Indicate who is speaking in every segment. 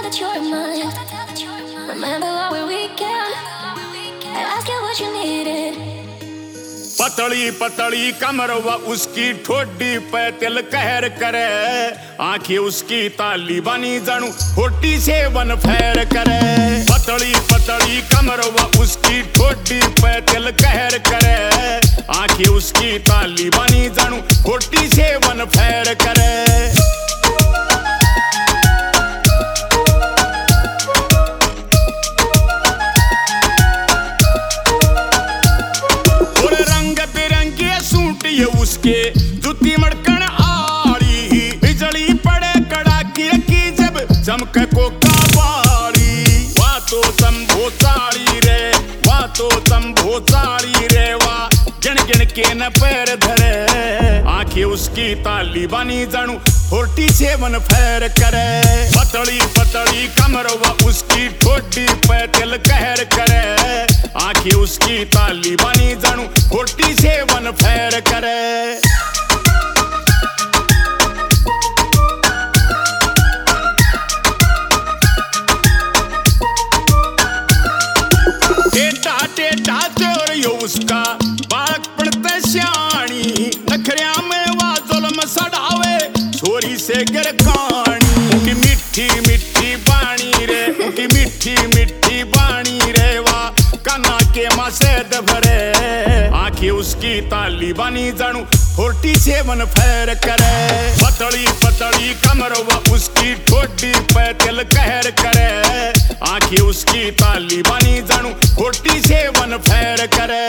Speaker 1: that you're mine. Remember our weekend. I asked you what you needed.
Speaker 2: पतली पतली कमरवा उसकी ठोडी पे तिल कहर करे, आंखें उसकी ताली बनी जानू 47 फेर करे। पतली पतली कमरवा उसकी ठोडी पे तिल कहर करे, आंखें उसकी ताली बनी जानू 47 फेर करे। ये उसके जुती मड़कन आड़ी, बिजली पड़े कड़ाकी की जब चमके कोका बाड़ी। वाह तो शंभो साड़ी रे, वाह तो शंभो साड़ी रे, वाह गिन गिन के न पैर धरे, आंखें उसकी ताली बनी जानू 47 फेर करे। पतली पतली कमरवा उसकी ठोडी पे तिल कहर करे, आंखें उसकी ताली बनी जानू 47 फेर करे। टेटा टेटा चोर यो उसका बालकपन ते श्याणी, नखरिया में वा जुल्म सड़ावे छोरी से गिरकानी। उनकी मिठी मिठी बाणी रे, उनकी मिठी मिठी बाणी रे, वा कना के मसेद भरे, आंखें उसकी ताली बनी जानू 47 फेर करे। पतली पतली कमरवा उसकी ठोडी पे तिल कहर करे, आंखें उसकी ताली बनी जानू 47 फेर करे।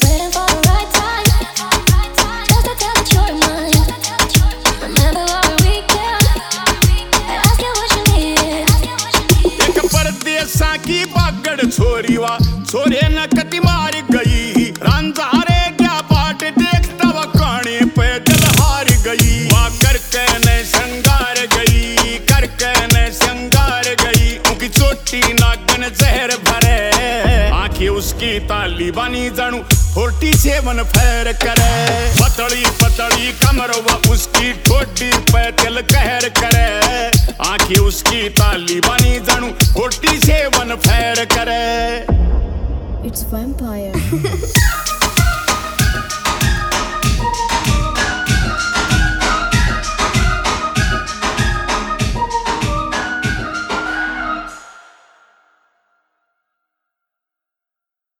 Speaker 2: एक परदेसा की बागड़ छोरी वा छोरे न कति मार गई, रंजारे क्या बाट देखता वा काने पे दिल हार गई। वा करके न श्रृंगार गई, करके न श्रृंगार गई, उनकी चोटी नागन जहर भरे, आंखें उसकी ताली बनी जानू 47 फेर करे। पतली पतली कमरवा उसकी ठोडी पे तिल कहर करे, आंखें उसकी ताली बनी जानू 47 फेर करे।
Speaker 1: It's vampire.